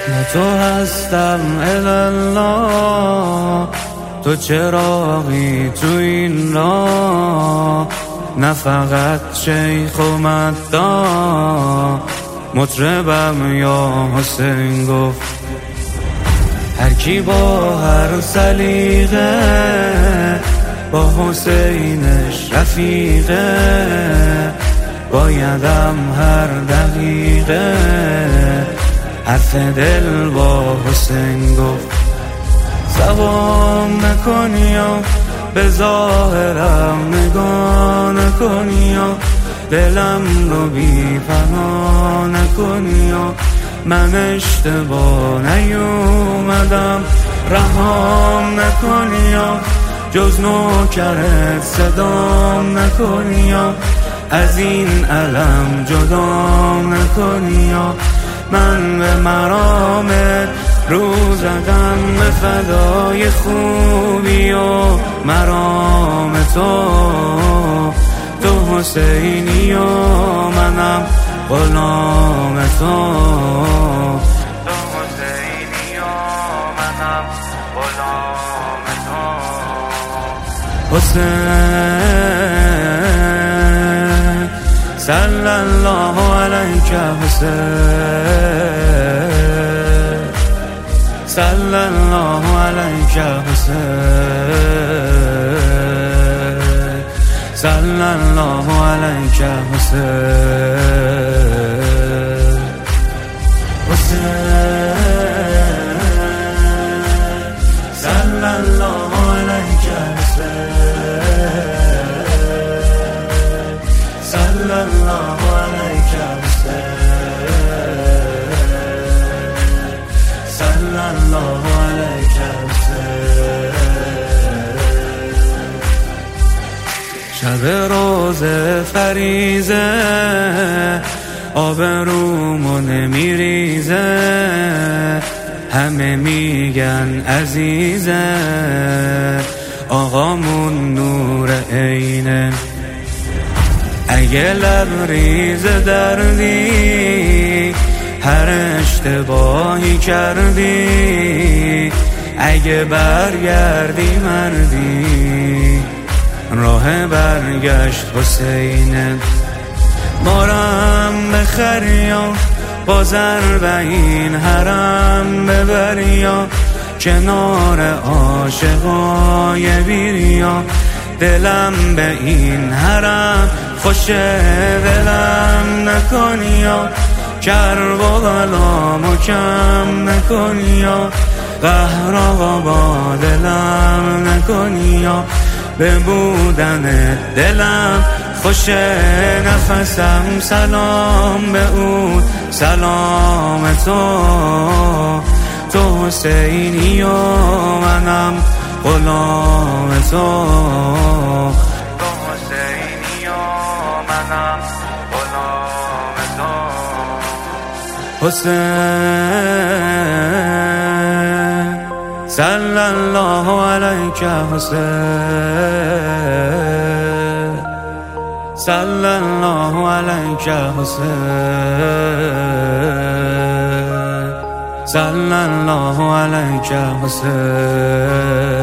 با تو هستم الله، تو چراغی تو این راه، نه فقط شیخ و مداح، مطربم یا حسین گفت. هر کی با هر سلیقه با حسینش رفیقه، بایدم هر دقیقه حرف دل با حسین گفت. زبان نکنی یا به ظاهرم نگاه نکنی یا دلم رو بی پناه نکنی یا من اشتباه نیومدم رهام نکنی یا جز نوکرت صدام نکنی یا از این علم جدام نکنی یا من به مرامت رو زدم به فدای خوبی و مرام تو حسینی و منم غلام تو حسینی و منم غلام تو. حسین صلی الله علیک حسین، صلی الله علیک حسین، صلی الله علیک حسین. حسین صلی الله علیک حسین، صلی الله علیک حسین، صلی الله علیک حسین. شب روز فریضه آبرومو نمیریزه، همه میگن عزیزه آقامون نور عینه. اگه لبریز دردی هر اشتباهی کردی، اگه برگردی مردی راه برگشت حسینه. مارم بخریا با ضربین حرم ببریا، کنار عاشقای بیریا دلم به این حرم خوشه دلم نکنیا، کرب و غلامو کم نکنیا، قهر آقا با دلم نکنیا، به بودن دلم خوشه نفسم سلام به اون سلام تو حسینی و منم غلام تو حسینی و منم غلام تو. حسین صلی الله علیک حسین، صلی الله علیک حسین، صلی الله علیک حسین.